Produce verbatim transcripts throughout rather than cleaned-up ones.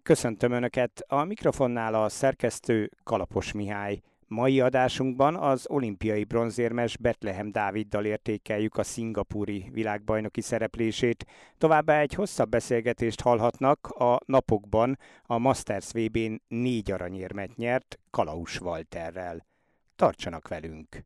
Köszöntöm Önöket, a mikrofonnál a szerkesztő Kalapos Mihály. Mai adásunkban az olimpiai bronzérmes Bethlehem Dáviddal értékeljük a szingapúri világbajnoki szereplését. Továbbá egy hosszabb beszélgetést hallhatnak, a napokban a Masters vé bén négy aranyérmet nyert Kalausz Walterrel. Tartsanak velünk!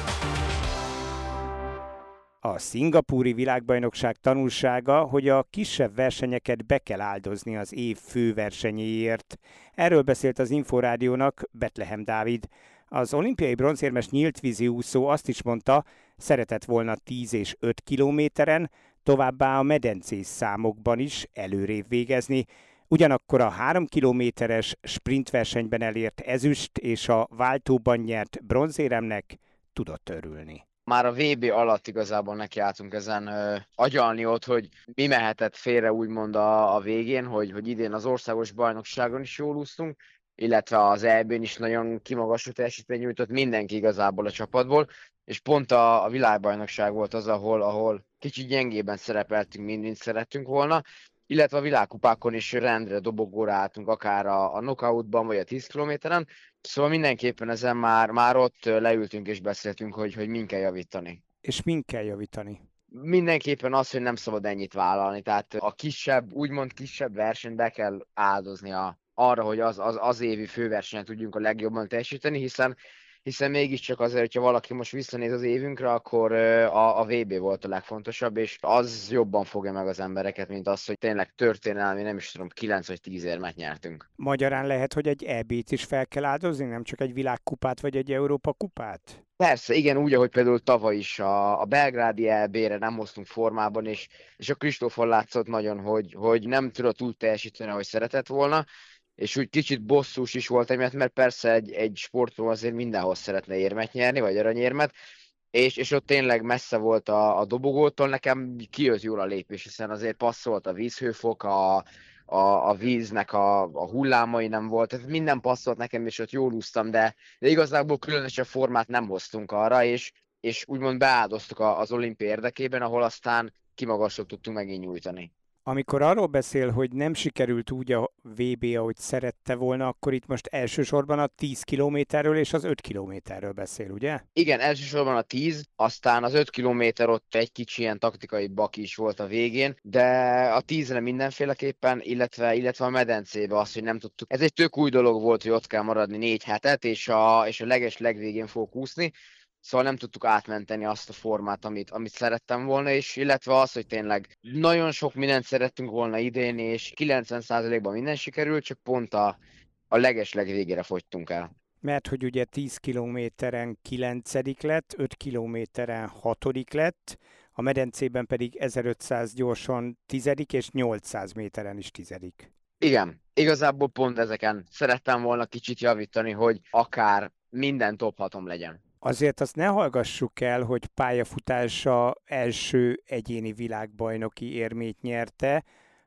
A szingapúri világbajnokság tanulsága, hogy a kisebb versenyeket be kell áldozni az év főversenyéért. Erről beszélt az Inforádiónak Bethlehem Dávid. Az olimpiai bronzérmes nyíltvízi úszó azt is mondta, szeretett volna tíz és öt kilométeren, továbbá a medencés számokban is előrébb végezni. Ugyanakkor a három kilométeres sprintversenyben elért ezüst és a váltóban nyert bronzéremnek tudott örülni. Már a vé bé alatt igazából nekiálltunk ezen ö, agyalni ott, hogy mi mehetett félre úgymond a, a végén, hogy, hogy idén az országos bajnokságon is jól úsztunk, illetve az é bén is nagyon kimagasló teljesítmény nyújtott mindenki igazából a csapatból, és pont a, a világbajnokság volt az, ahol, ahol kicsit gyengében szerepeltünk, mint, mint szerettünk volna, illetve a világkupákon is rendre, dobogóra álltunk, akár a, a knockoutban, vagy a tíz kilométeren. Szóval mindenképpen ezen már, már ott leültünk és beszéltünk, hogy, hogy min kell javítani. És min kell javítani? Mindenképpen az, hogy nem szabad ennyit vállalni. Tehát a kisebb, úgymond kisebb versenyt be kell áldozni a, arra, hogy az, az, az évi főversenyen tudjunk a legjobban teljesíteni, hiszen hiszen mégiscsak azért, hogyha valaki most visszanéz az évünkre, akkor a, a vé bé volt a legfontosabb, és az jobban fogja meg az embereket, mint az, hogy tényleg történelmi, nem is tudom, kilenc vagy tíz érmet nyertünk. Magyarán lehet, hogy egy é bét is fel kell áldozni, nem csak egy világkupát vagy egy Európa kupát? Persze, igen, úgy, ahogy például tavaly is a, a belgrádi é bére nem hoztunk formában, és, és a Kristófon látszott nagyon, hogy, hogy nem tudott úgy teljesíteni, ahogy szeretett volna, és úgy kicsit bosszús is volt emiatt, mert persze egy, egy sportoló azért mindenhol szeretne érmet nyerni, vagy aranyérmet, és, és ott tényleg messze volt a, a dobogótól, nekem kijött jól a lépés, hiszen azért passzolt a vízhőfok, a, a, a víznek a, a hullámai nem volt, tehát minden passzolt nekem, és ott jól úsztam, de, de igazából különösebb formát nem hoztunk arra, és, és úgymond beáldoztuk az olimpia érdekében, ahol aztán kimagaslót tudtunk megint nyújtani. Amikor arról beszél, hogy nem sikerült úgy a vé bé, ahogy szerette volna, akkor itt most elsősorban a tíz kilométerről és az öt kilométerről beszél, ugye? Igen, elsősorban a tíz, aztán az öt kilométer ott egy kicsi ilyen taktikai baki is volt a végén, de a tízre mindenféleképpen, illetve, illetve a medencébe az, hogy nem tudtuk. Ez egy tök új dolog volt, hogy ott kell maradni négy hetet, és a, és a leges legvégén fogok úszni. Szóval nem tudtuk átmenteni azt a formát, amit, amit szerettem volna, és illetve az, hogy tényleg nagyon sok mindent szerettünk volna idén, és kilencven százalékban minden sikerült, csak pont a, a leges legvégére fogytunk el. Mert hogy ugye tíz kilométeren kilencedik lett, öt kilométeren hatodik lett, a medencében pedig ezerötszáz gyorsan tizedik és nyolcszáz méteren is tizedik. Igen, igazából pont ezeken szerettem volna kicsit javítani, hogy akár minden top hatom legyen. Azért azt ne hallgassuk el, hogy pályafutása első egyéni világbajnoki érmét nyerte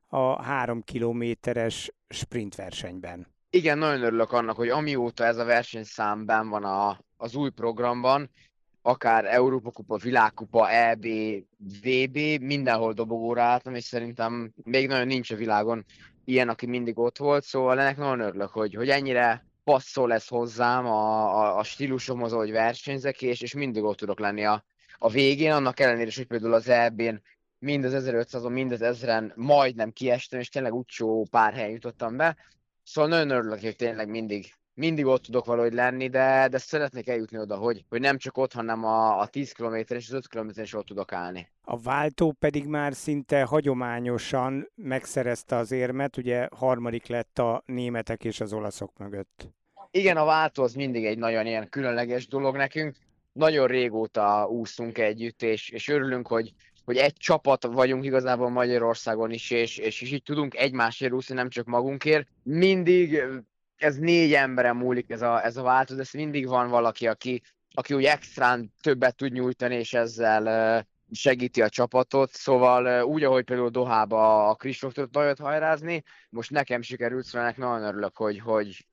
a három kilométeres sprintversenyben. Igen, nagyon örülök annak, hogy amióta ez a versenyszám benn van a, az új programban, akár Európa-kupa, világkupa, é bé, vé bé, mindenhol dobogóra álltam, és szerintem még nagyon nincs a világon ilyen, aki mindig ott volt, szóval ennek nagyon örülök, hogy, hogy ennyire passzol lesz hozzám a, a, a stílusomhoz, ahogy versenyzek, és, és mindig ott tudok lenni a, a végén, annak ellenére is, hogy például az é bén mind az ezerötszázon, mind az ezren majdnem kiestem, és tényleg utcsó pár helyen jutottam be, szóval nagyon örülök, hogy tényleg mindig mindig ott tudok valahogy lenni, de, de szeretnék eljutni oda, hogy, hogy nem csak ott, hanem a, a tíz kilométer és az öt kilométer is ott tudok állni. A váltó pedig már szinte hagyományosan megszerezte az érmet, ugye harmadik lett a németek és az olaszok mögött. Igen, a váltó az mindig egy nagyon ilyen különleges dolog nekünk. Nagyon régóta úszunk együtt, és, és örülünk, hogy, hogy egy csapat vagyunk igazából Magyarországon is, és, és, és így tudunk egymásért úszni, nem csak magunkért. Mindig ez négy emberen múlik ez a, ez a váltó, de mindig van valaki, aki, aki úgy extrán többet tud nyújtani, és ezzel segíti a csapatot. Szóval úgy, ahogy például Dohába a Kristóf tudott nagyot hajrázni, most nekem sikerült, szóval ennek nagyon örülök, hogy, hogy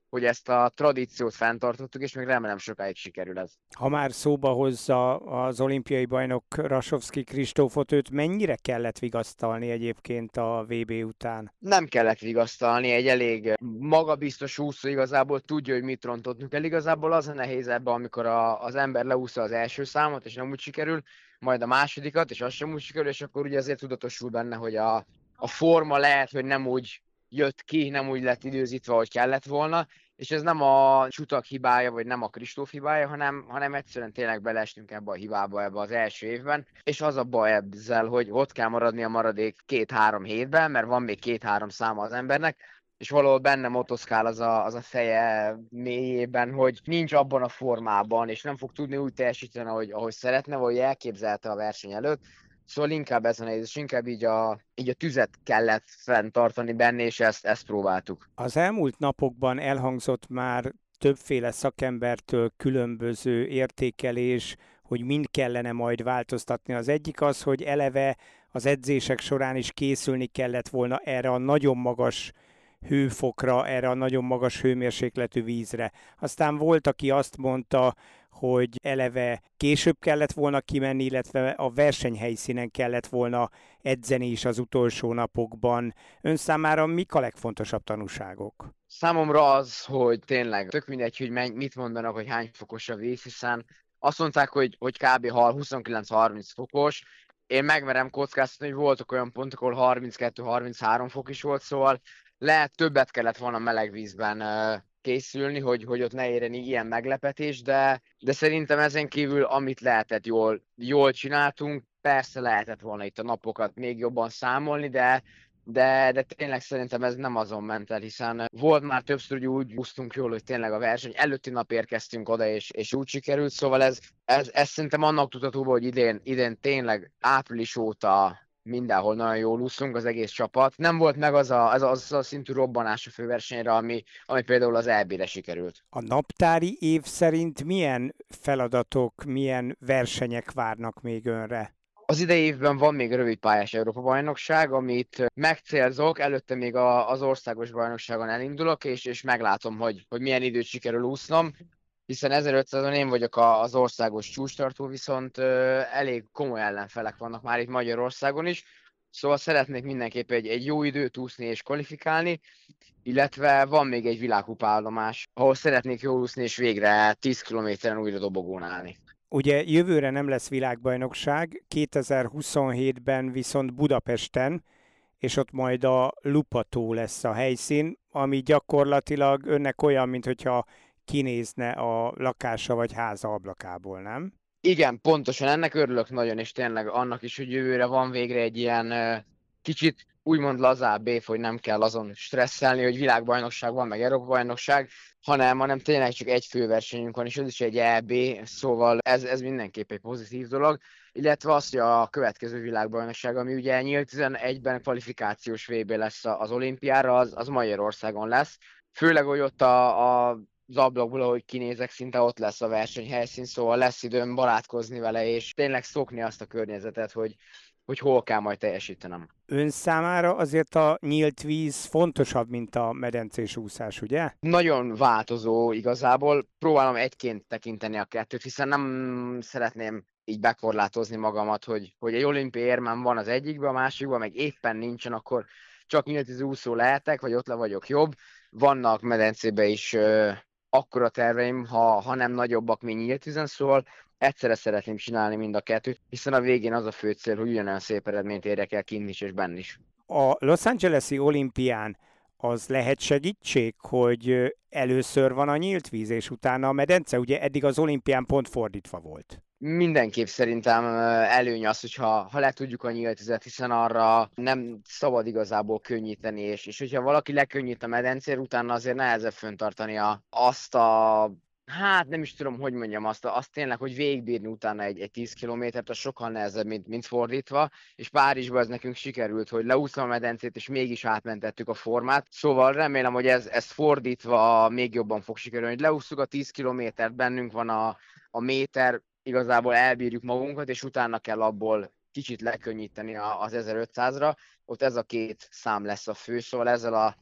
hogy ezt a tradíciót fenntartottuk, és még remélem sokáig sikerül ez. Ha már szóba hozza az olimpiai bajnok Rasovszky Kristófot, őt mennyire kellett vigasztalni egyébként a vé bé után? Nem kellett vigasztalni, egy elég magabiztos úszó igazából tudja, hogy mit rontottunk el. Igazából az a nehéz ebben, amikor a, az ember leúszza az első számot, és nem úgy sikerül, majd a másodikat, és az sem úgy sikerül, és akkor ugye azért tudatosul benne, hogy a, a forma lehet, hogy nem úgy jött ki, nem úgy lett időzítve, hogy kellett volna, és ez nem a csutak hibája, vagy nem a Kristóf hibája, hanem, hanem egyszerűen tényleg beleestünk ebbe a hibába ebbe az első évben, és az a baj ezzel, hogy ott kell maradni a maradék két-három hétben, mert van még két-három száma az embernek, és valahol benne motoszkál az a, az a feje mélyében, hogy nincs abban a formában, és nem fog tudni úgy teljesíteni, ahogy, ahogy szeretne, vagy elképzelte a verseny előtt. Szóval inkább ez a nehéz, és inkább így a, így a tüzet kellett fenntartani benne, és ezt, ezt próbáltuk. Az elmúlt napokban elhangzott már többféle szakembertől különböző értékelés, hogy mind kellene majd változtatni. Az egyik az, hogy eleve az edzések során is készülni kellett volna erre a nagyon magas hőfokra, erre a nagyon magas hőmérsékletű vízre. Aztán volt, aki azt mondta, hogy eleve később kellett volna kimenni, illetve a versenyhelyszínen kellett volna edzeni is az utolsó napokban. Ön számára mik a legfontosabb tanúságok? Számomra az, hogy tényleg tök mindegy, hogy menj, mit mondanak, hogy hány fokos a víz, hiszen azt mondták, hogy, hogy kb. huszonkilenc-harminc fokos. Én megmerem kockáztatni, hogy voltak olyan pontok, ahol harminckettő-harminchárom fok is volt, szóval lehet többet kellett volna meleg vízben uh, készülni, hogy, hogy ott ne érjen ilyen meglepetés, de, de szerintem ezen kívül, amit lehetett, jól, jól csináltunk. Persze lehetett volna itt a napokat még jobban számolni, de de, de tényleg szerintem ez nem azon ment el, hiszen volt már többször, hogy úgy úsztunk jól, hogy tényleg a verseny előtti nap érkeztünk oda, és, és úgy sikerült, szóval ez, ez, ez szerintem annak tudható, hogy idén, idén tényleg április óta mindenhol nagyon jól úszunk, az egész csapat. Nem volt meg az a, az, az a szintű robbanás a főversenyre, ami, ami például az é bé-re sikerült. A naptári év szerint milyen feladatok, milyen versenyek várnak még önre? Az idei évben van még rövidpályás Európa-bajnokság, amit megcélzok, előtte még a, az országos bajnokságon elindulok, és, és meglátom, hogy, hogy milyen időt sikerül úsznom, hiszen ezerötszázon én vagyok a, az országos csúcstartó, viszont ö, elég komoly ellenfelek vannak már itt Magyarországon is, szóval szeretnék mindenképp egy, egy jó időt úszni és kvalifikálni, illetve van még egy világkupállomás, ahol szeretnék jól úszni, és végre tíz kilométeren újra dobogón állni. Ugye jövőre nem lesz világbajnokság, kétezer-huszonhétben viszont Budapesten, és ott majd a Lupató lesz a helyszín, ami gyakorlatilag önnek olyan, mintha kinézne a lakása vagy háza ablakából, nem? Igen, pontosan ennek örülök nagyon, és tényleg annak is, hogy jövőre van végre egy ilyen uh, kicsit úgymond lazább év, hogy nem kell azon stresszelni, hogy világbajnokság van, meg Európa-bajnokság, hanem, hanem tényleg csak egy főversenyünk van, és az is egy é bé, szóval ez, ez mindenképp egy pozitív dolog, illetve az, hogy a következő világbajnokság, ami ugye nyílt tizenegyben kvalifikációs vé bé lesz az olimpiára, az, az Magyarországon lesz, főleg, hogy ott a, a az ablakból, ahogy kinézek, szinte ott lesz a versenyhelyszín, szóval lesz időm barátkozni vele, és tényleg szokni azt a környezetet, hogy, hogy hol kell majd teljesítenem. Ön számára azért a nyílt víz fontosabb, mint a medencés úszás, ugye? Nagyon változó igazából. Próbálom egyként tekinteni a kettőt, hiszen nem szeretném így bekorlátozni magamat, hogy, hogy egy olimpiai érmem van az egyikben, a másikban meg éppen nincsen, akkor csak nyílt úszó lehetek, vagy ott le vagyok jobb. Vannak medencébe is ö, akkora terveim, ha, ha nem nagyobbak, mint nyílt vízen, szóval egyszerre szeretném csinálni mind a kettőt, hiszen a végén az a fő cél, hogy ugyanolyan szép eredményt érjek el kint is és benn is. A Los Angeles-i olimpián az lehet segítség, hogy először van a nyílt víz, és utána a medence? Ugye eddig az olimpián pont fordítva volt. Mindenképp szerintem előny az, hogyha ha le tudjuk a nyílt vizet, hiszen arra nem szabad igazából könnyíteni, és, és hogyha valaki lekönnyít a medencér, utána azért nehezebb föntartani a, azt a, hát nem is tudom, hogy mondjam, azt, a, azt tényleg, hogy végigbírni utána egy, egy tíz kilométert, az sokkal nehezebb, mint, mint fordítva, és Párizsban ez nekünk sikerült, hogy leúsztam a medencét, és mégis átmentettük a formát, szóval remélem, hogy ez, ez fordítva még jobban fog sikerülni, hogy leúsztuk a tíz kilométert, bennünk van a, a méter, igazából elbírjuk magunkat, és utána kell abból kicsit lekönnyíteni az ezerötszázra. Ott ez a két szám lesz a fő, szóval ezzel a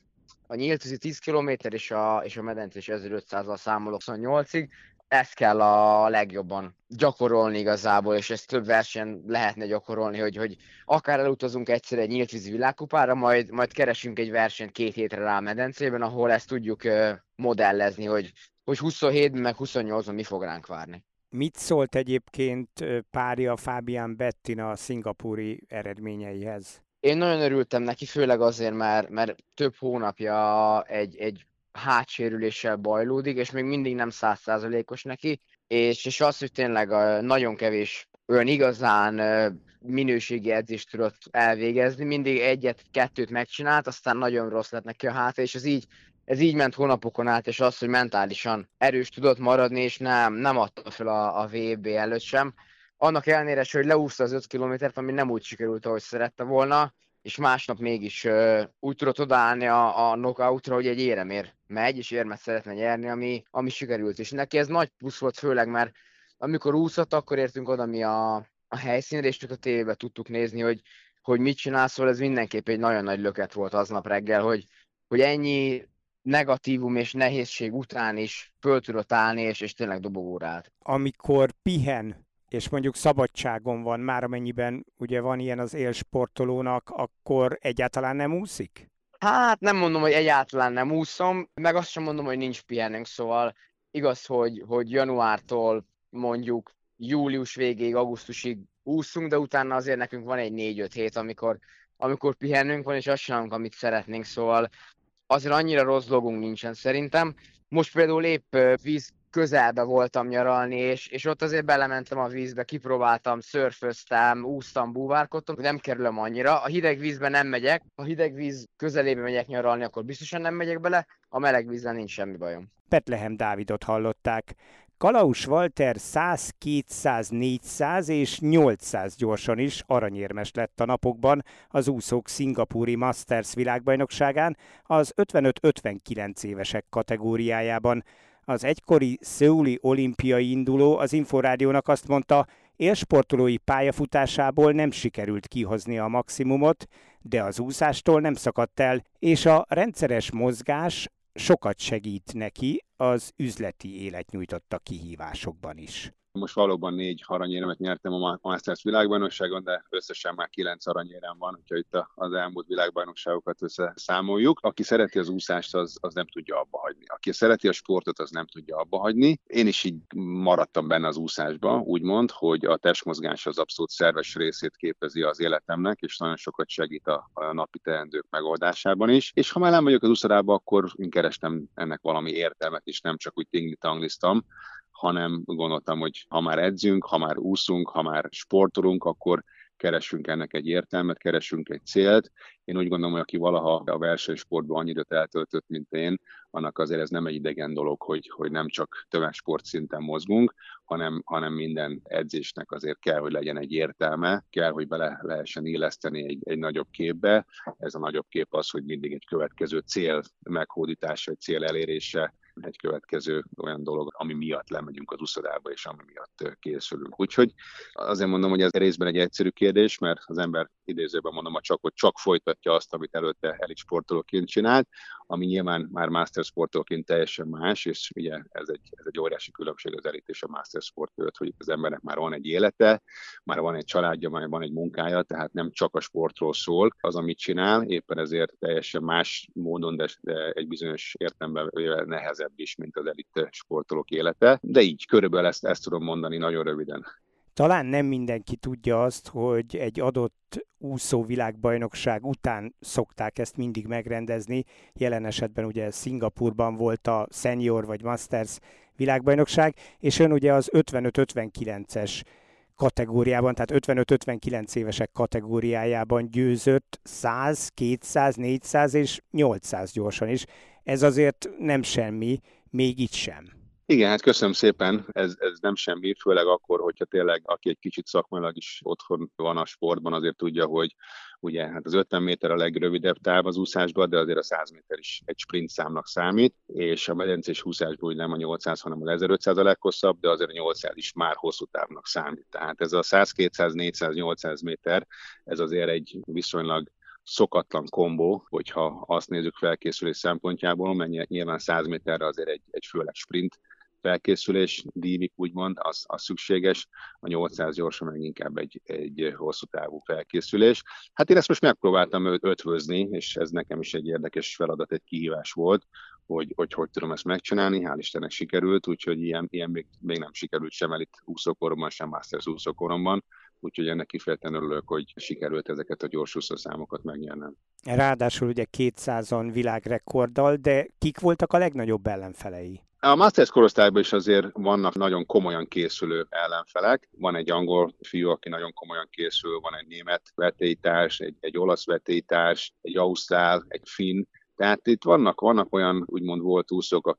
a nyíltvízi tíz kilométer és a, és a medencés ezerötszázzal számolok huszonnyolcig. Ezt kell a legjobban gyakorolni igazából, és ezt több versenyen lehetne gyakorolni, hogy, hogy akár elutazunk egyszer egy nyíltvízi világkupára, majd, majd keresünk egy versenyt két hétre rá a medencében, ahol ezt tudjuk uh, modellezni, hogy, hogy huszonhétben meg huszonnyolcban mi fog ránk várni. Mit szólt egyébként párja Fabian Bettina a szingapúri eredményeihez? Én nagyon örültem neki, főleg azért, mert, mert több hónapja egy, egy hátsérüléssel bajlódik, és még mindig nem száz százalékos neki, és, és az, hogy tényleg nagyon kevés olyan igazán minőségi edzést tudott elvégezni, mindig egyet-kettőt megcsinált, aztán nagyon rossz lett neki a háta, és ez így, ez így ment hónapokon át, és az, hogy mentálisan erős tudott maradni, és nem, nem adta fel a, a vé bé előtt sem. Annak ellenére, hogy leúszta az öt kilométert, ami nem úgy sikerült, ahogy szerette volna, és másnap mégis uh, úgy tudott odaállni a, a knockoutra, hogy egy éremér megy, és érmet szeretne nyerni, ami, ami sikerült. És neki ez nagy plusz volt, főleg, mert amikor úszott, akkor értünk oda mi a, a helyszínre, és csak a tévében tudtuk nézni, hogy, hogy mit csinál, szóval ez mindenképp egy nagyon nagy löket volt aznap reggel, hogy, hogy ennyi negatívum és nehézség után is föl tudott állni, és, és tényleg dobogóra állt. Amikor pihen, és mondjuk szabadságon van, már amennyiben ugye van ilyen az élsportolónak, akkor egyáltalán nem úszik? Hát nem mondom, hogy egyáltalán nem úszom, meg azt sem mondom, hogy nincs pihenünk, szóval igaz, hogy, hogy januártól mondjuk július végéig, augusztusig úszunk, de utána azért nekünk van egy négy-öt hét, amikor, amikor pihennünk van, és azt csinálunk, amit szeretnénk, szóval azért annyira rossz dolgunk nincsen szerintem. Most például épp víz közelbe voltam nyaralni, és, és ott azért belementem a vízbe, kipróbáltam, szörföztem, úsztam, búvárkodtam, nem kerülöm annyira. A hideg vízben nem megyek, ha hideg víz közelébe megyek nyaralni, akkor biztosan nem megyek bele, a meleg vízben nincs semmi bajom. Betlehem Dávidot hallották. Kalausz Walter száz, kétszáz, négyszáz és nyolcszáz gyorsan is aranyérmes lett a napokban az úszók szingapúri Masters világbajnokságán az ötvenöt ötvenkilenc évesek kategóriájában. Az egykori szöuli olimpiai induló az Inforádiónak azt mondta, élsportolói pályafutásából nem sikerült kihozni a maximumot, de az úszástól nem szakadt el, és a rendszeres mozgás sokat segít neki az üzleti élet nyújtotta kihívásokban is. Most valóban négy aranyéremet nyertem a Masters világbajnokságon, de összesen már kilenc aranyérem van, hogyha itt az elmúlt világbajnokságokat összeszámoljuk. Aki szereti az úszást, az, az nem tudja abba hagyni. Aki szereti a sportot, az nem tudja abba hagyni. Én is így maradtam benne az úszásba, úgymond, hogy a testmozgás az abszolút szerves részét képezi az életemnek, és nagyon sokat segít a, a napi teendők megoldásában is. És ha már nem vagyok az úszodában, akkor én kerestem ennek valami értelmet, és nem csak úgy tingli-tangliztam, hanem gondoltam, hogy ha már edzünk, ha már úszunk, ha már sportolunk, akkor keressünk ennek egy értelmet, keressünk egy célt. Én úgy gondolom, hogy aki valaha a versenysportban annyit eltöltött, mint én, annak azért ez nem egy idegen dolog, hogy, hogy nem csak tömegsport szinten mozgunk, hanem, hanem minden edzésnek azért kell, hogy legyen egy értelme, kell, hogy bele lehessen illeszteni egy, egy nagyobb képbe. Ez a nagyobb kép az, hogy mindig egy következő cél meghódítása, egy cél elérése, egy következő olyan dolog, ami miatt lemegyünk az úszodába, és ami miatt készülünk. Úgyhogy azért mondom, hogy ez részben egy egyszerű kérdés, mert az ember idézőben mondom, csak, hogy csak folytatja azt, amit előtte elit sportolóként csinált, ami nyilván már master sportolóként teljesen más, és ugye ez egy, ez egy óriási különbség az elit és a master sport között, hogy az embernek már van egy élete, már van egy családja, már van egy munkája, tehát nem csak a sportról szól az, amit csinál, éppen ezért teljesen más módon, de, de egy bizonyos értelemben nehezebb is, mint az elit sportolók élete. De így körülbelül ezt, ezt tudom mondani nagyon röviden. Talán nem mindenki tudja azt, hogy egy adott úszó világbajnokság után szokták ezt mindig megrendezni. Jelen esetben ugye Szingapurban volt a senior vagy masters világbajnokság, és ön ugye az ötvenöt ötvenkilences kategóriában, tehát ötvenöt ötvenkilenc évesek kategóriájában győzött száz, kétszáz, négyszáz és nyolcszáz gyorsan is. Ez azért nem semmi, még itt sem. Igen, hát köszönöm szépen, ez, ez nem semmi, főleg akkor, hogyha tényleg aki egy kicsit szakmailag is otthon van a sportban, azért tudja, hogy ugye hát az ötven méter a legrövidebb táv az úszásban, de azért a száz méter is egy sprint számnak számít, és a medencés úszásban ugye nem a nyolcszáz, hanem az ezerötszáz a leghosszabb, de azért a nyolcszáz is már hosszú távnak számít. Tehát ez a száz, kétszáz, négyszáz, nyolcszáz méter, ez azért egy viszonylag szokatlan kombó, hogyha azt nézzük felkészülés szempontjából, mert nyilván száz méterre azért egy, egy főleg sprint felkészülés, dívik úgymond, az, az szükséges, a nyolcszáz gyorsan meg inkább egy, egy hosszú távú felkészülés. Hát én ezt most megpróbáltam ötvözni, és ez nekem is egy érdekes feladat, egy kihívás volt, hogy hogy, hogy tudom ezt megcsinálni, hál' Istennek sikerült, úgyhogy ilyen, ilyen még, még nem sikerült sem elit úszókoromban, sem Masters úszókoromban, úgyhogy ennek kifejezetten örülök, hogy sikerült ezeket a gyorsúszó számokat megnyernem. Ráadásul ugye kétszázon világrekorddal, de kik voltak a legnagyobb ellenfelei? A Masters korosztályban is azért vannak nagyon komolyan készülő ellenfelek. Van egy angol fiú, aki nagyon komolyan készül, van egy német vetélytárs, egy, egy olasz vetélytárs, egy ausztrál, egy finn. Tehát itt vannak, vannak olyan úgymond volt úszók,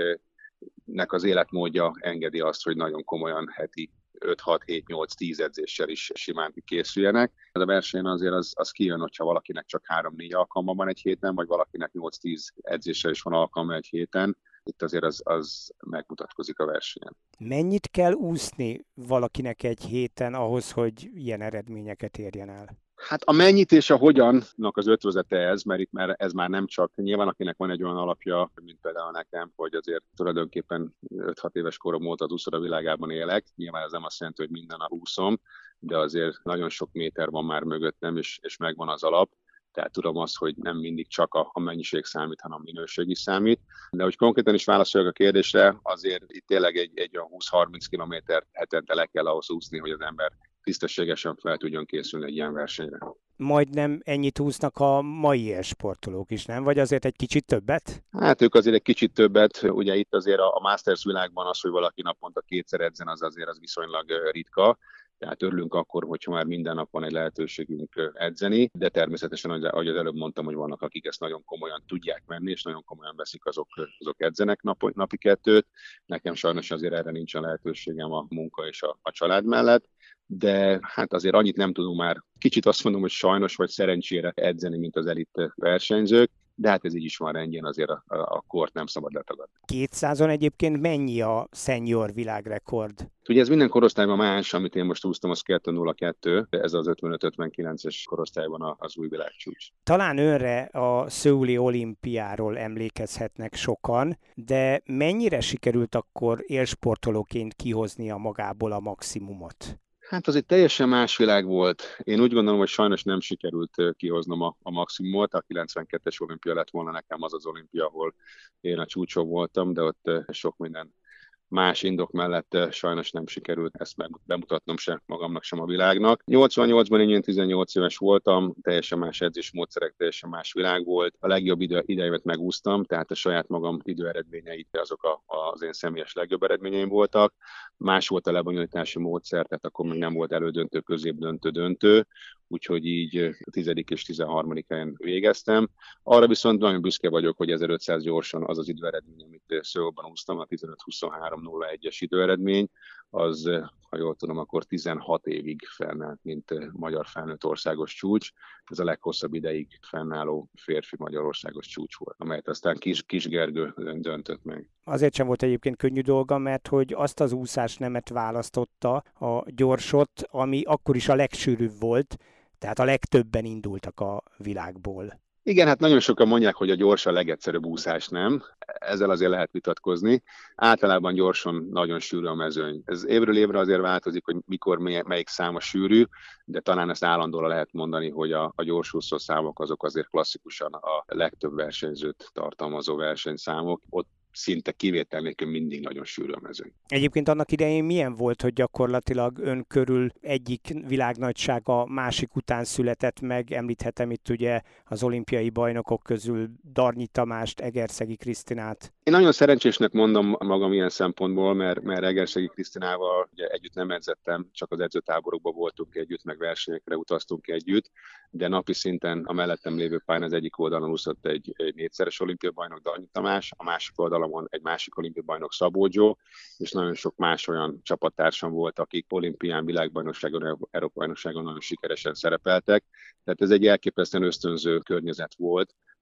akiknek az életmódja engedi azt, hogy nagyon komolyan heti öt hat hét nyolc tíz edzéssel is simán készüljenek. Ez a versenyen azért az, az kijön, hogyha valakinek csak három négy alkalma van egy héten, vagy valakinek nyolc tíz edzéssel is van alkalma egy héten. Itt azért az, az megmutatkozik a versenyen. Mennyit kell úszni valakinek egy héten ahhoz, hogy ilyen eredményeket érjen el? Hát a mennyit és a hogyannak az ötvözete ez, mert itt már ez már nem csak, nyilván akinek van egy olyan alapja, mint például nekem, hogy azért tulajdonképpen öt hat éves korom óta az úszoda világában élek. Nyilván ez nem azt jelenti, hogy minden nap úszom, de azért nagyon sok méter van már mögöttem, és, és megvan az alap. Tehát tudom azt, hogy nem mindig csak a, a mennyiség számít, hanem a minőség is számít. De hogy konkrétan is válaszoljak a kérdésre, azért itt tényleg egy, egy olyan húsz-harminc kilométer hetente le kell ahhoz úszni, hogy az ember tisztességesen fel tudjon készülni egy ilyen versenyre. Majdnem ennyit úsznak a mai sportolók is, nem? Vagy azért egy kicsit többet? Hát ők azért egy kicsit többet. Ugye itt azért a Masters világban az, hogy valaki naponta kétszer edzen, az azért az viszonylag ritka. Tehát örülünk akkor, hogyha már minden nap van egy lehetőségünk edzeni, de természetesen, ahogy az előbb mondtam, hogy vannak, akik ezt nagyon komolyan tudják menni, és nagyon komolyan veszik, azok, azok edzenek nap, napi kettőt. Nekem sajnos azért erre nincsen lehetőségem a munka és a, a család mellett, de hát azért annyit nem tudunk már, kicsit azt mondom, hogy sajnos vagy szerencsére edzeni, mint az elit versenyzők, de hát ez így is van rendjén, azért a, a, a kort nem szabad letagadni. kétszázon egyébként mennyi a senior világrekord? Ugye ez minden korosztályban más, amit én most úsztam, az kettő nulla kettő, ez az ötvenöt ötvenkilences korosztályban az új világcsúcs. Talán önre a szöuli olimpiáról emlékezhetnek sokan, de mennyire sikerült akkor élsportolóként kihoznia magából a maximumot? Hát az egy teljesen más világ volt. Én úgy gondolom, hogy sajnos nem sikerült kihoznom a, a maximumot. A kilencvenkettes olimpia lett volna nekem az az olimpia, ahol én a csúcson voltam, de ott sok minden más indok mellett sajnos nem sikerült ezt bemutatnom sem magamnak, sem a világnak. nyolcvannyolcban én tizennyolc éves voltam, teljesen más edzésmódszerek, teljesen más világ volt. A legjobb idő, idejémet megúsztam, tehát a saját magam időeredményeit, azok a, az én személyes legjobb eredményeim voltak. Más volt a lebonyolítási módszer, tehát akkor még nem volt elődöntő, középdöntő, döntő, úgyhogy így a tizedik és tizenharmadik helyen végeztem. Arra viszont nagyon büszke vagyok, hogy ezerötszáz gyorsan az az időeredmény, amit Szöulban úsztam, a tizenöt huszonhárom nulla egyes időeredmény, az, ha jól tudom, akkor tizenhat évig fennállt, mint magyar felnőtt országos csúcs. Ez a leghosszabb ideig fennálló férfi magyarországos csúcs volt, amelyet aztán Kis, Kis Gergő döntött meg. Azért sem volt egyébként könnyű dolga, mert hogy azt az úszásnemet választotta, a gyorsot, ami akkor is a legsűrűbb volt, tehát a legtöbben indultak a világból. Igen, hát nagyon sokan mondják, hogy a gyors a legegyszerűbb úszás, nem? Ezzel azért lehet vitatkozni. Általában gyorsan nagyon sűrű a mezőny. Ez évről évre azért változik, hogy mikor melyik szám a sűrű, de talán ezt állandóra lehet mondani, hogy a, a gyorsúszó számok azok azért klasszikusan a legtöbb versenyzőt tartalmazó versenyszámok. Ott szinte kivétel nélkül mindig nagyon sűrű a mezőny. Egyébként annak idején milyen volt, hogy gyakorlatilag ön körül egyik világnagyság a másik után született meg? Említhetem itt ugye az olimpiai bajnokok közül Darnyi Tamást, Egerszegi Krisztinát. Én nagyon szerencsésnek mondom magam ilyen szempontból, mert, mert Egerszegi Krisztinával ugye együtt nem edzettem, csak az edzőtáborokban voltunk együtt, meg versenyekre utaztunk együtt, de napi szinten a mellettem lévő pályán az egyik oldalon úszott egy, egy négyszeres olimpiai bajnok Darnyi Tamás, a másik oldalon van egy másik olimpiai bajnok Szabó Joe, és nagyon sok más olyan csapattársam volt, akik olimpián, világbajnokságon, Európa-bajnokságon nagyon sikeresen szerepeltek. Tehát ez egy elképesztően ösztönző környezet volt,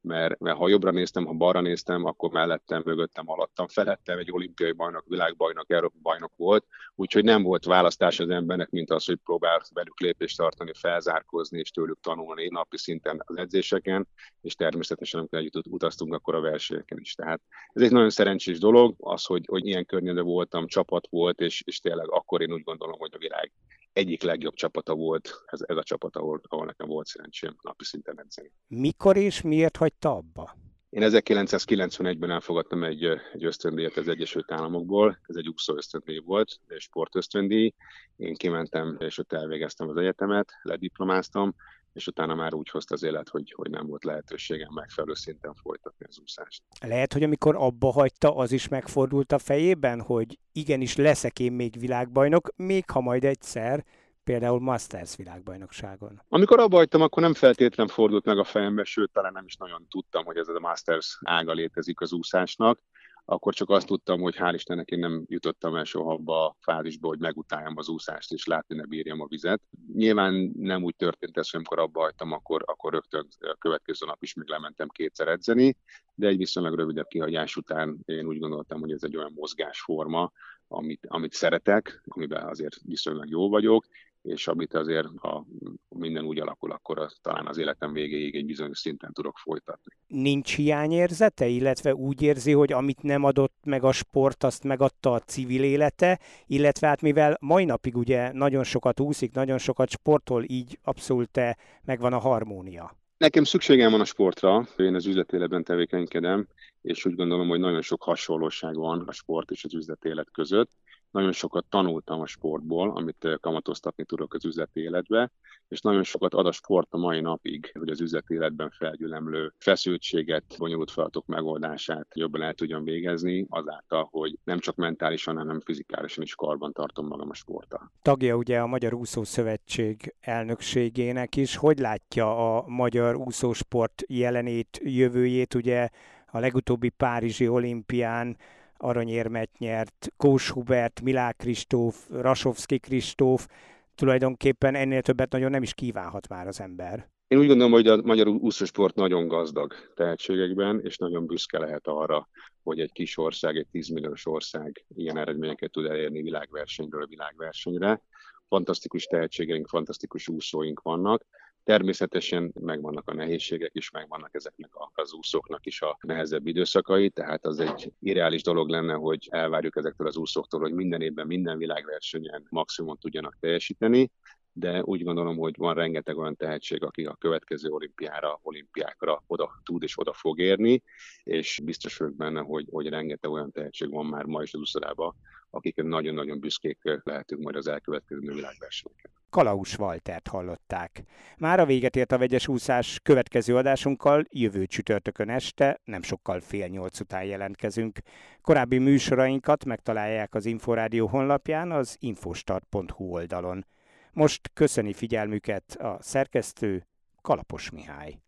mert, mert ha jobbra néztem, ha balra néztem, akkor mellettem, mögöttem, alattam, felettem egy olimpiai bajnok, világbajnok, Európa bajnok volt, úgyhogy nem volt választás az embernek, mint az, hogy próbál velük lépést tartani, felzárkózni és tőlük tanulni napi szinten az edzéseken, és természetesen amikor együtt utaztunk, akkor a versenyeken is. Tehát ez egy nagyon szerencsés dolog, az, hogy, hogy ilyen környezetben voltam, csapat volt, és, és tényleg akkor én úgy gondolom, hogy a világ egyik legjobb csapata volt ez, ez a csapat, ahol, ahol nekem volt szerencsém napi szinten edzeni. Mikor és miért hagyta abba? Én ezerkilencszázkilencvenegyben elfogadtam egy, egy ösztöndíjat az Egyesült Államokból, ez egy úszó ösztöndíj volt, egy sportösztöndíj. Én kimentem, és ott elvégeztem az egyetemet, lediplomáztam, és utána már úgy hozta az élet, hogy, hogy nem volt lehetőségem megfelelő szinten folytatni az úszást. Lehet, hogy amikor abba hagyta, az is megfordult a fejében, hogy igenis leszek én még világbajnok, még ha majd egyszer, például Masters világbajnokságon. Amikor abba hagytam, akkor nem feltétlenül fordult meg a fejembe, sőt, talán nem is nagyon tudtam, hogy ez a Masters ága létezik az úszásnak. Akkor csak azt tudtam, hogy hál' Istennek én nem jutottam el soha abba a fázisba, hogy megutáljam az úszást, és látni ne bírjam a vizet. Nyilván nem úgy történt ez, hogy amikor abba hagytam, akkor, akkor rögtön a következő nap is még lementem kétszer edzeni, de egy viszonylag rövidebb kihagyás után én úgy gondoltam, hogy ez egy olyan mozgásforma, amit, amit szeretek, amiben azért viszonylag jó vagyok, és amit azért, ha minden úgy alakul, akkor az, talán az életem végéig egy bizonyos szinten tudok folytatni. Nincs hiányérzete, illetve úgy érzi, hogy amit nem adott meg a sport, azt megadta a civil élete, illetve hát mivel mai napig ugye nagyon sokat úszik, nagyon sokat sportol, így abszolút megvan a harmónia. Nekem szükségem van a sportra, én az üzletéletben tevékenykedem, és úgy gondolom, hogy nagyon sok hasonlóság van a sport és az üzletélet között. Nagyon sokat tanultam a sportból, amit kamatoztatni tudok az üzleti életbe, és nagyon sokat ad a sport a mai napig, hogy az üzleti életben felgyülemlő feszültséget, bonyolult feladatok megoldását jobban el tudjam végezni, azáltal, hogy nem csak mentálisan, hanem fizikálisan is karban tartom magam a sporttal. Tagja ugye a Magyar Úszó Szövetség elnökségének is. Hogy látja a magyar úszósport jelenét, jövőjét? Ugye a legutóbbi párizsi olimpián aranyérmet nyert Kós Hubert, Milák Kristóf, Rasovszky Kristóf, tulajdonképpen ennél többet nagyon nem is kívánhat már az ember. Én úgy gondolom, hogy a magyar úszósport nagyon gazdag tehetségekben, és nagyon büszke lehet arra, hogy egy kis ország, egy tízmilliós ország ilyen eredményeket tud elérni világversenyről világversenyre. Fantasztikus tehetségeink, fantasztikus úszóink vannak. Természetesen megvannak a nehézségek is, megvannak ezeknek az úszóknak is a nehezebb időszakai, tehát az egy irreális dolog lenne, hogy elvárjuk ezektől az úszóktól, hogy minden évben, minden világversenyen maximum tudjanak teljesíteni, de úgy gondolom, hogy van rengeteg olyan tehetség, aki a következő olimpiára, olimpiákra oda tud és oda fog érni, és biztos vagyok benne, hogy, hogy rengeteg olyan tehetség van már ma is az úszodában, akik nagyon-nagyon büszkék lehetünk majd az elkövetkező világversenyeken. Kalausz Waltert hallották. Már a véget ért a Vegyes Úszás következő adásunkkal, jövő csütörtökön este, nem sokkal fél nyolc után jelentkezünk. Korábbi műsorainkat megtalálják az Inforádió honlapján, az infostart pont hu oldalon. Most köszöni figyelmüket a szerkesztő, Kalapos Mihály.